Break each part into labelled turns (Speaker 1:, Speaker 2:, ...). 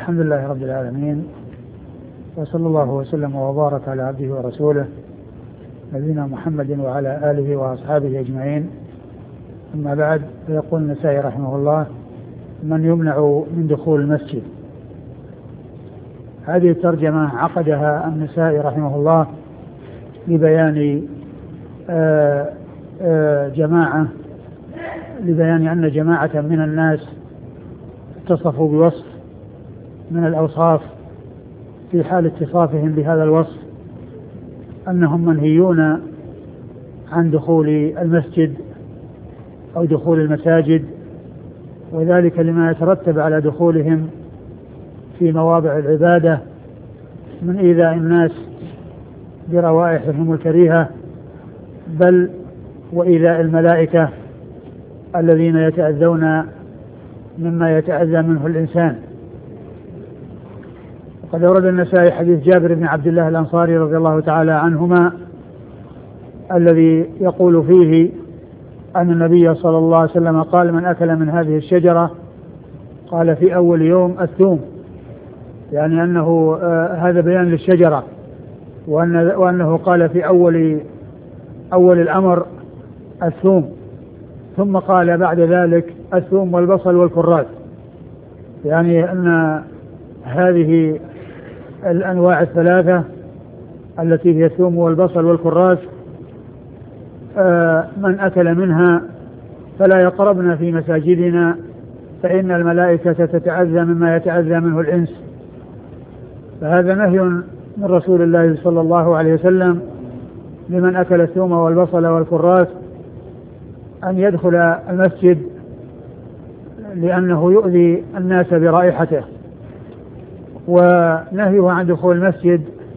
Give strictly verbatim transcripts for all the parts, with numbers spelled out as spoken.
Speaker 1: الحمد لله رب العالمين، وصلى الله وسلم وبارك على عبده ورسوله نبينا محمد وعلى آله وأصحابه أجمعين. أما بعد، فيقول النسائي رحمه الله: من يمنع من دخول المسجد. هذه الترجمة عقدها النسائي رحمه الله لبيان آآ آآ جماعة لبيان أن جماعة من الناس اتصفوا بوصف من الأوصاف في حال اتصافهم بهذا الوصف أنهم منهيون عن دخول المسجد أو دخول المساجد، وذلك لما يترتب على دخولهم في مواضع العبادة من إيذاء الناس بروائحهم الكريهة، بل وإيذاء الملائكة الذين يتأذون مما يتأذى منه الإنسان. وقد أورد النسائي حديث جابر بن عبد الله الأنصاري رضي الله تعالى عنهما الذي يقول فيه أن النبي صلى الله عليه وسلم قال: من أكل من هذه الشجرة، قال في أول يوم الثوم، يعني أنه آه هذا بيان للشجرة، وأن وأنه قال في أول أول الأمر الثوم، ثم قال بعد ذلك الثوم والبصل والكراث، يعني أن هذه الأنواع الثلاثة التي هي الثوم والبصل والكراث آه من أكل منها فلا يقربنا في مساجدنا فإن الملائكة تتأذى مما يتأذى منه الإنس. فهذا نهي من رسول الله صلى الله عليه وسلم لمن أكل الثوم والبصل والكراث أن يدخل المسجد لأنه يؤذي الناس برائحته، ونهيه عن دخول المسجد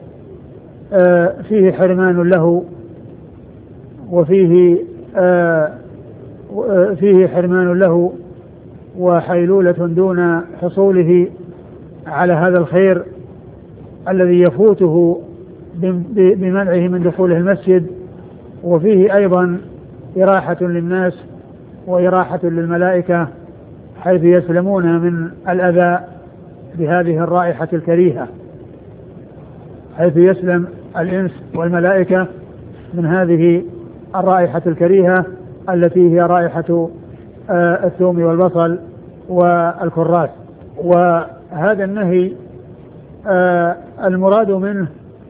Speaker 1: فيه حرمان له، وفيه فيه حرمان له وحيلولة دون حصوله على هذا الخير الذي يفوته بمنعه من دخوله المسجد، وفيه أيضا إراحة للناس وإراحة للملائكة حيث يسلمون من الأذى بهذه الرائحة الكريهة، حيث يسلم الإنس والملائكة من هذه الرائحة الكريهة التي هي رائحة الثوم والبصل والكراث. وهذا النهي المراد منه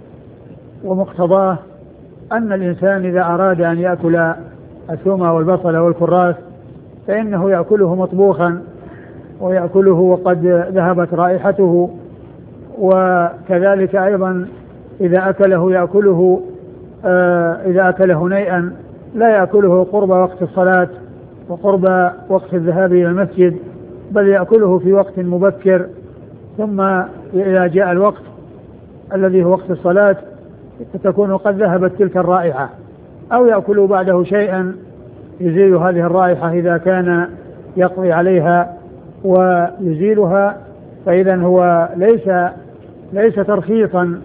Speaker 1: ومقتضاه أن الإنسان إذا أراد أن يأكل الثوم والبصل والكراث فإنه يأكله مطبوخا ويأكله وقد ذهبت رائحته، وكذلك أيضا إذا أكله يأكله آه إذا أكله نيئا لا يأكله قرب وقت الصلاة وقرب وقت الذهاب إلى المسجد، بل يأكله في وقت مبكر، ثم إذا جاء الوقت الذي هو وقت الصلاة تكون قد ذهبت تلك الرائحة، أو يأكل بعده شيئا يزيل هذه الرائحة إذا كان يقضي عليها ويزيلها. فإذا هو ليس ليس ترخيصا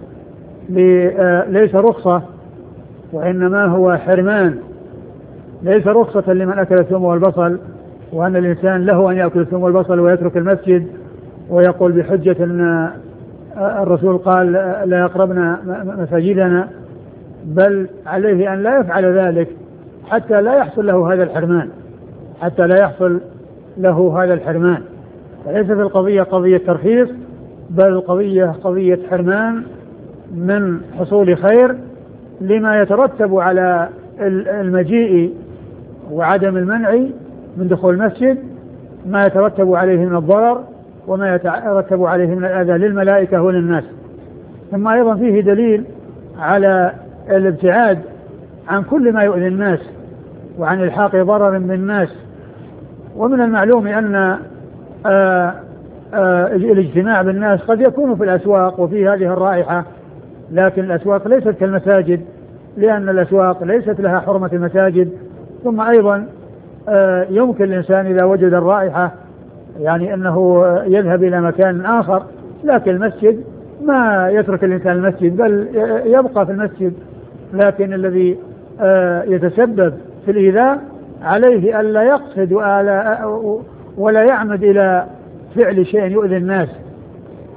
Speaker 1: ليس رخصة، وإنما هو حرمان، ليس رخصة لمن أكل الثوم والبصل، وأن الإنسان له أن يأكل الثوم والبصل ويترك المسجد ويقول بحجة أن الرسول قال لا يقربنا مساجدنا، بل عليه أن لا يفعل ذلك حتى لا يحصل له هذا الحرمان حتى لا يحصل له هذا الحرمان. فليست القضية قضية ترخيص، بل القضية قضية حرمان من حصول خير لما يترتب على المجيء وعدم المنع من دخول المسجد، ما يترتب عليه من الضرر وما يترتب عليه من الأذى للملائكة وللناس. ثم أيضا فيه دليل على الابتعاد عن كل ما يؤذي الناس وعن الحاق ضرر بالناس. ومن المعلوم أن آآ آآ الاجتماع بالناس قد يكون في الأسواق وفي هذه الرائحة، لكن الأسواق ليست كالمساجد، لأن الأسواق ليست لها حرمة المساجد. ثم أيضا يمكن الإنسان إذا وجد الرائحة يعني أنه يذهب إلى مكان آخر، لكن المسجد ما يترك الإنسان المسجد بل يبقى في المسجد. لكن الذي يتسبب في الإيذاء عليه ألا يقصد ولا يعمد إلى فعل شيء يؤذي الناس،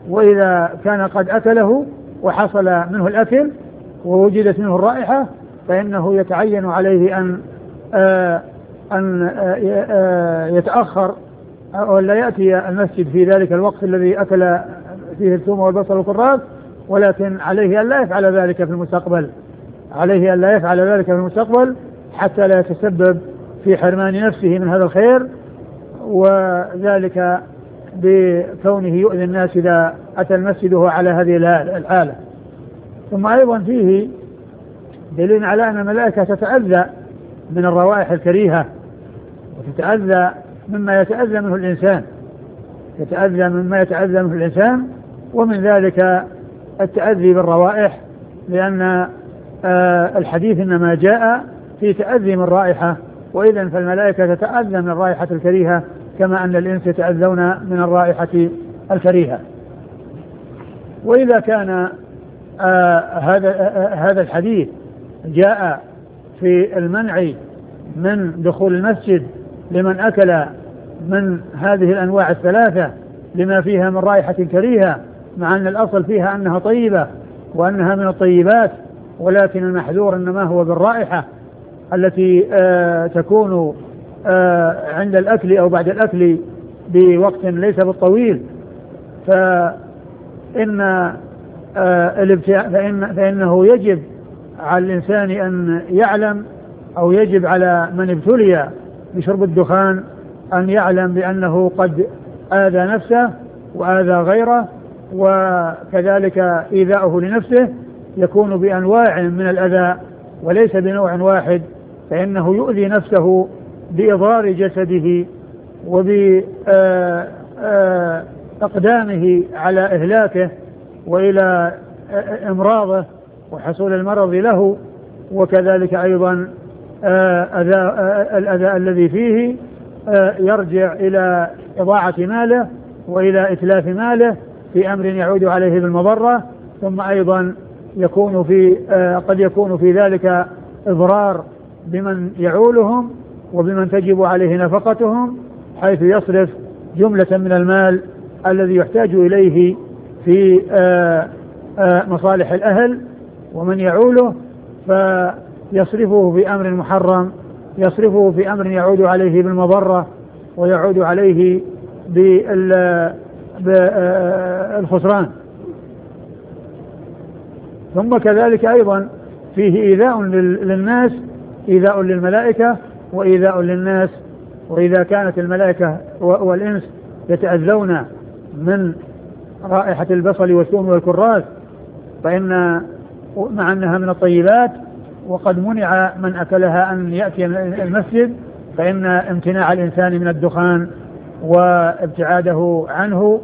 Speaker 1: وإذا كان قد أكله وحصل منه الأكل ووجدت منه الرائحة فإنه يتعين عليه أن آه أن آه آه يتأخر أو لا يأتي المسجد في ذلك الوقت الذي أكل فيه الثوم والبصل والكراث، ولكن عليه أن لا يفعل ذلك في المستقبل عليه أن لا يفعل ذلك في المستقبل حتى لا يتسبب في حرمان نفسه من هذا الخير، وذلك بكونه يؤذي الناس إذا أتى المسجد وهو على هذه الحالة. ثم أيضا فيه دليل على أن الملائكة تتأذى من الروائح الكريهة وتتأذى مما يتأذى منه الإنسان يتأذى مما يتأذى منه الإنسان ومن ذلك التأذي بالروائح، لأن آه الحديث إنما جاء في تأذي من رائحة، وإذن فالملائكة تتأذى من الرائحة الكريهة كما أن الإنس يتأذون من الرائحة الكريهة. وإذا كان آه هذا آه هذا الحديث جاء في المنع من دخول المسجد لمن أكل من هذه الأنواع الثلاثة لما فيها من رائحة كريهة، مع أن الأصل فيها أنها طيبة وأنها من الطيبات، ولكن المحذور إنما هو بالرائحة التي آه تكون آه عند الأكل أو بعد الأكل بوقت ليس بالطويل، فإن آه فإن فإنه يجب على الإنسان أن يعلم أو يجب على من ابتلي بشرب الدخان أن يعلم بأنه قد آذى نفسه وآذى غيره، وكذلك إيذاؤه لنفسه يكون بأنواع من الأذى وليس بنوع واحد، فإنه يؤذي نفسه بإضرار جسده وبإقدامه على إهلاكه وإلى إمراضه وحصول المرض له، وكذلك أيضا الأذى الذي فيه يرجع إلى إضاعة ماله وإلى إتلاف ماله في أمر يعود عليه بالمضرة، ثم أيضا يكون في قد يكون في ذلك إضرار بمن يعولهم وبمن تجب عليه نفقتهم، حيث يصرف جملة من المال الذي يحتاج إليه في مصالح الأهل ومن يعوله، فيصرفه في أمر محرم، يصرفه في أمر يعود عليه بالمضرة ويعود عليه بالخسران. ثم كذلك أيضا فيه إيذاء للناس، إيذاء للملائكة وإيذاء للناس. وإذا كانت الملائكة والإنس يتأذون من رائحة البصل والثوم والكراث فإن مع أنها من الطيبات وقد منع من أكلها أن يأتي المسجد، فإن امتناع الإنسان من الدخان وابتعاده عنه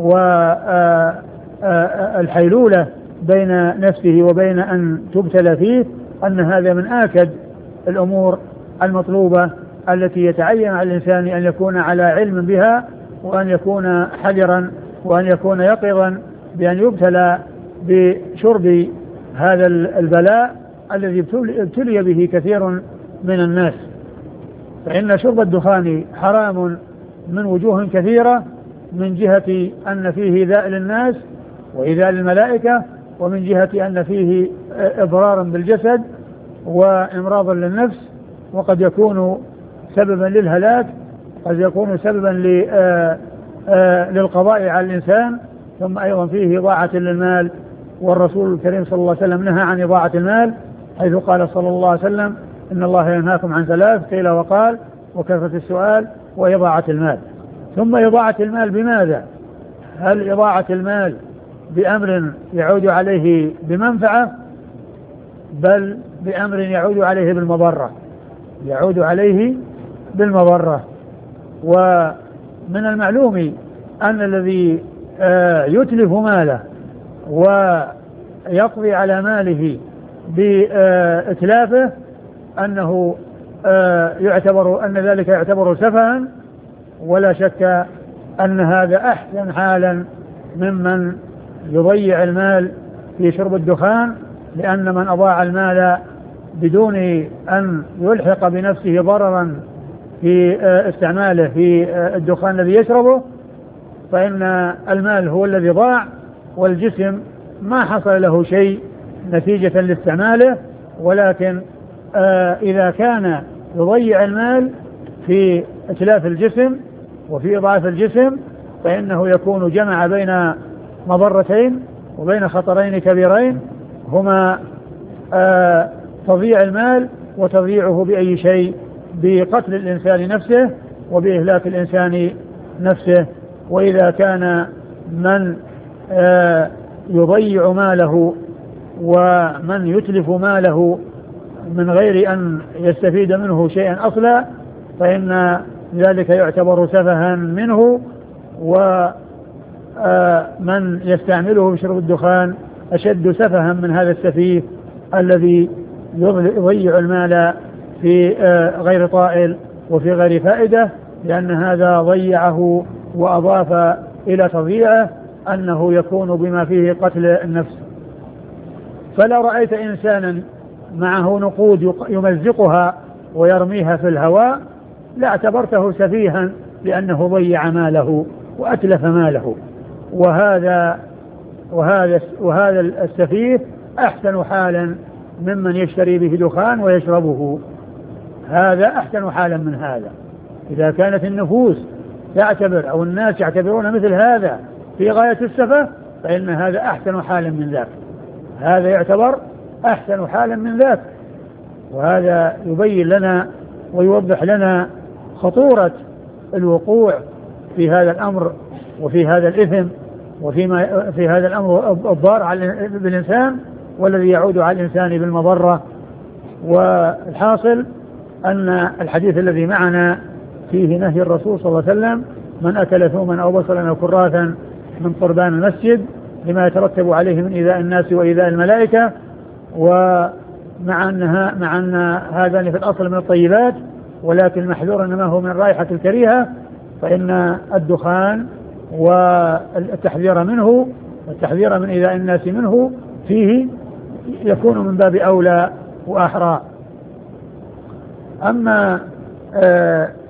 Speaker 1: والحيلولة بين نفسه وبين أن تبتلى فيه أن هذا من آكد الأمور المطلوبة التي يتعين على الإنسان أن يكون على علم بها، وأن يكون حذرا وأن يكون يقظا بأن يبتلى بشرب هذا البلاء الذي ابتلي به كثير من الناس. فإن شرب الدخان حرام من وجوه كثيرة، من جهة أن فيه إيذاء للناس وإيذاء للملائكة، ومن جهة أن فيه إضرارا بالجسد وإمراضا للنفس، وقد يكون سببا للهلاك، قد يكون سببا للقضاء على الإنسان. ثم أيضا فيه إضاعة للمال، والرسول الكريم صلى الله عليه وسلم نهى عن إضاعة المال، حيث قال صلى الله عليه وسلم إن الله ينهاكم عن ثلاث، قيل وقال وكثرة السؤال وإضاعة المال. ثم إضاعة المال بماذا؟ هل إضاعة المال بأمر يعود عليه بمنفعة، بل بأمر يعود عليه بالمضرة يعود عليه بالمضرة. ومن المعلوم أن الذي يتلف ماله ويقضي على ماله بإتلافه أنه يعتبر أن ذلك يعتبر سفها، ولا شك أن هذا أحسن حالا ممن يضيع المال في شرب الدخان، لأن من أضاع المال بدون أن يلحق بنفسه ضررا في استعماله في الدخان الذي يشربه فإن المال هو الذي ضاع، والجسم ما حصل له شيء نتيجة لاستعماله، ولكن آه إذا كان يضيع المال في إتلاف الجسم وفي إضعاف الجسم فإنه يكون جمع بين مضرتين وبين خطرين كبيرين، هما آه تضييع المال وتضييعه بأي شيء، بقتل الإنسان نفسه وبإهلاك الإنسان نفسه. وإذا كان من آه يضيع ماله ومن يتلف ماله من غير أن يستفيد منه شيئا أصلا فإن ذلك يعتبر سفها منه، ومن يستعمله في شرب الدخان أشد سفها من هذا السفيه الذي يضيع المال في غير طائل وفي غير فائدة، لأن هذا ضيعه وأضاف إلى تضييعه أنه يكون بما فيه قتل النفس. فلو رأيت إنسانا معه نقود يمزقها ويرميها في الهواء لاعتبرته سفيها لأنه ضيع ماله وأتلف ماله، وهذا وهذا وهذا السفيه أحسن حالا ممن يشتري به دخان ويشربه، هذا أحسن حالا من هذا. إذا كانت النفوس تعتبر أو الناس يعتبرون مثل هذا في غاية السفة فإن هذا أحسن حالا من ذاك، هذا يعتبر أحسن حالا من ذاك. وهذا يبين لنا ويوضح لنا خطورة الوقوع في هذا الأمر وفي هذا الإثم وفيما في هذا الأمر الضار على بالإنسان والذي يعود على الإنسان بالمضرة. والحاصل أن الحديث الذي معنا فيه نهي الرسول صلى الله عليه وسلم من أكل ثوما أو بصلا أو كراثا من قربان المسجد لما يترتب عليه من إيذاء الناس وإيذاء الملائكة، ومع أنها مع أن هذان في الأصل من الطيبات ولكن محذور إنما هو من الرائحة الكريهة، فإن الدخان والتحذير منه والتحذير من إيذاء الناس منه فيه يكون من باب أولى وأحرى. أما آه